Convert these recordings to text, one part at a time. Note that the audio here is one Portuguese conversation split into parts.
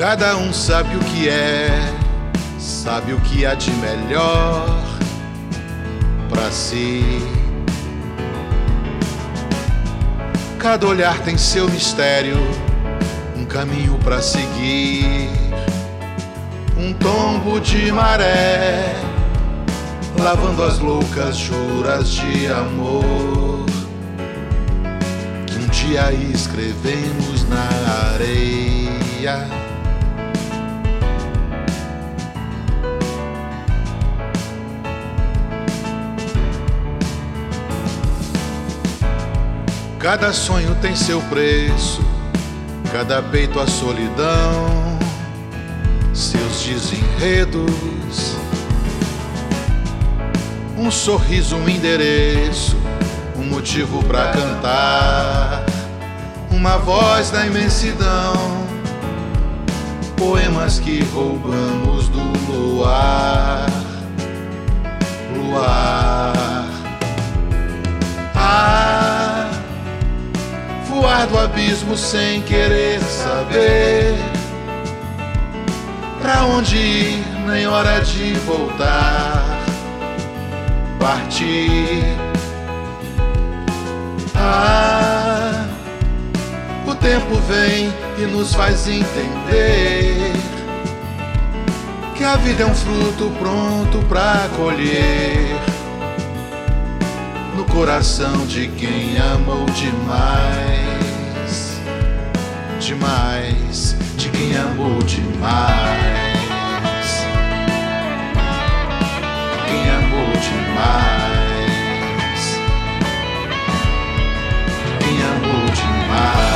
Cada um sabe o que é, sabe o que há de melhor pra si. Cada olhar tem seu mistério, um caminho pra seguir, um tombo de maré, lavando as loucas juras de amor que um dia escrevemos na areia. Cada sonho tem seu preço, cada peito a solidão, seus desenredos. Um sorriso, um endereço, um motivo pra cantar, uma voz da imensidão, poemas que roubamos do luar. Voar do abismo sem querer saber pra onde ir, nem hora de voltar. Partir. O tempo vem e nos faz entender que a vida é um fruto pronto pra colher no coração de quem amou demais, demais, de quem amou demais. Quem amou demais, quem amou demais.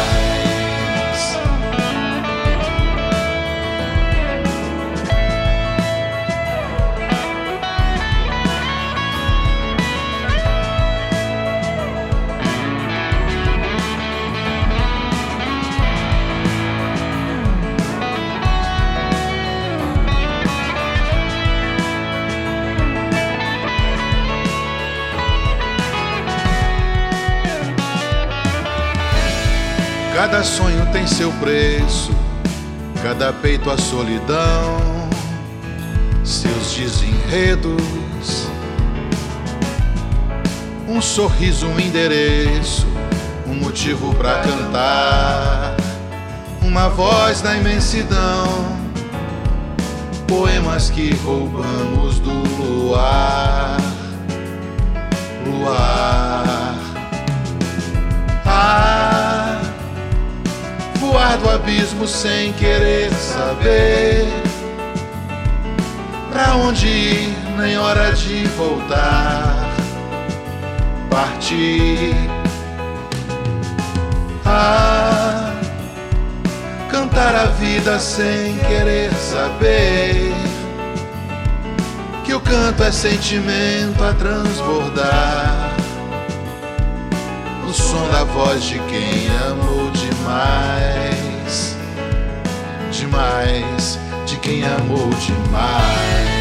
Cada sonho tem seu preço, cada peito a solidão, seus desenredos. Um sorriso, um endereço, um motivo pra cantar, uma voz da imensidão, poemas que roubamos do luar. Voar do abismo sem querer saber pra onde ir, nem hora de voltar. Partir. Cantar a vida sem querer saber que o canto é sentimento a transbordar, o som da voz de quem amou demais, demais, de quem amou demais.